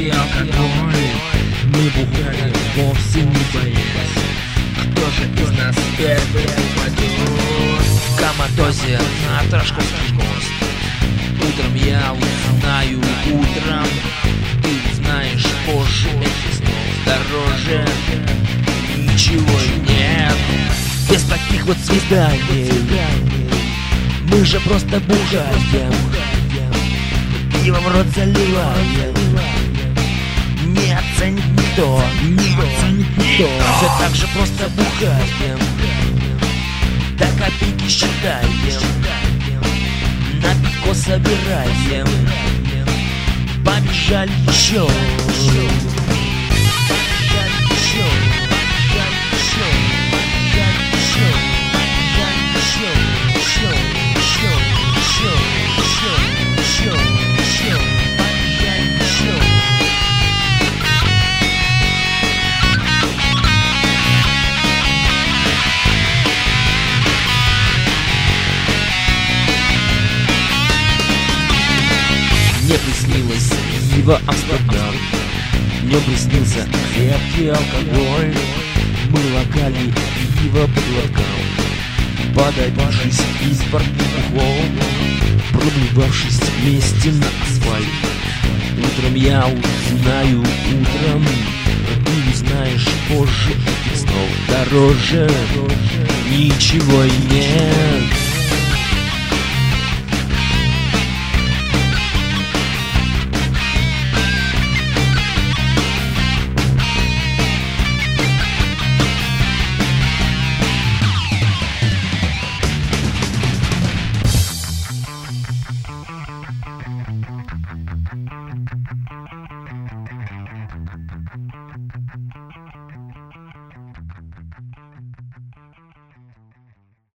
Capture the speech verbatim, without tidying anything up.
и алкоголь. Мы бухали, вовсе не боясь, кто же из нас первый упадет. В коматозе на Ташковский мост. Утром я узнаю, утром ты узнаешь позже. Этих снов дороже ничего нет. Без таких вот свиданий мы же просто бухаем, пиво в рот заливаем. Не оценит никто, не оценит никто. Все так же просто бухаем, до копейки считаем, на пивко собираем. Побежали еще, побежали еще, побежали еще, побежали еще, побежали еще, еще, еще, еще, еще, еще, еще, побежали еще. Мне приснилось пиво Амстердам, мне приснился крепкий алкоголь. Мы локали пиво под лоткам, подавившись из спортивных ухов, пробивавшись вместе на асфальт. Утром я узнаю, утром ты узнаешь позже. Этих снов дороже ничего нет.